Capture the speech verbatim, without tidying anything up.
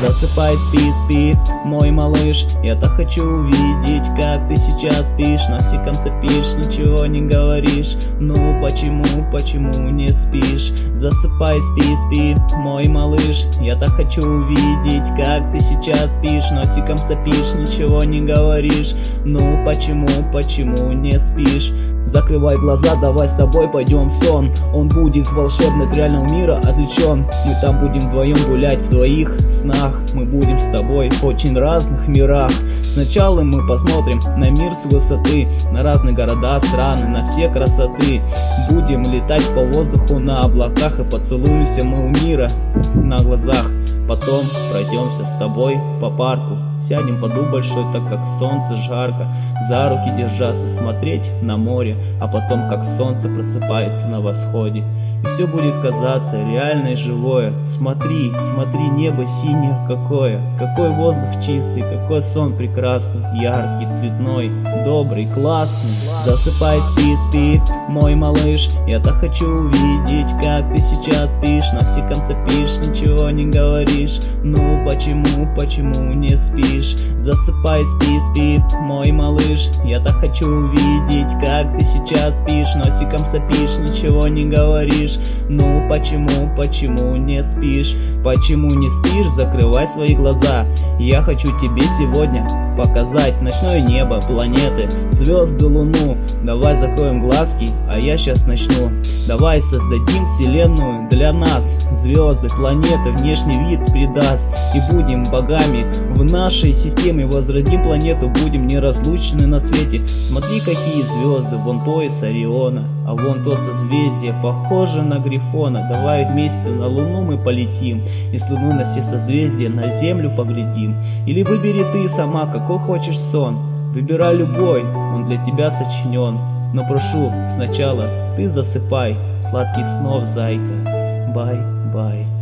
Засыпай, спи, спи, мой малыш. Я так хочу увидеть, как ты сейчас спишь. Носиком сопишь, ничего не говоришь. Ну почему, почему не спишь? Засыпай, спи, спи, мой малыш. Я так хочу увидеть, как ты сейчас спишь. Носиком сопишь, ничего не говоришь. Ну почему, почему не спишь? Закрывай глаза, давай с тобой пойдем в сон. Он будет волшебный от реального мира отвлечен. Мы там будем вдвоем гулять в твоих снах. Мы будем с тобой в очень разных мирах. Сначала мы посмотрим на мир с высоты, на разные города, страны, на все красоты. Будем летать по воздуху на облаках, и поцелуемся мы у мира на глазах. Потом пройдемся с тобой по парку, сядем под дуб большой, так как солнце жарко. За руки держаться, смотреть на море, а потом как солнце просыпается на восходе. И все будет казаться реально и живое. Смотри, смотри, небо синее какое, какой воздух чистый, какой сон прекрасный, яркий, цветной, добрый, классный. Засыпай, спи, спи, мой малыш. Я так хочу увидеть, как ты сейчас спишь. Носиком сопишь, ничего не говоришь. Ну почему, почему не спишь? Засыпай, спи, спи, мой малыш. Я так хочу увидеть, как ты сейчас спишь. Носиком сопишь, ничего не говоришь. Ну почему, почему не спишь? Почему не спишь? Закрывай свои глаза. Я хочу тебе сегодня показать ночное небо, планеты, звезды, луну. Давай закроем глазки, а я сейчас начну. Давай создадим вселенную для нас. Звезды, планеты, внешний вид придаст. И будем богами в нашей системе. Возродим планету, будем неразлучны на свете. Смотри, какие звезды, вон пояс Ориона, а вон то созвездие, похоже на Грифона. Давай вместе на Луну мы полетим, и с Луны на все созвездия на Землю поглядим. Или выбери ты сама, какой хочешь сон. Выбирай любой, он для тебя сочинен. Но прошу, сначала ты засыпай. Сладких снов, зайка. Бай-бай.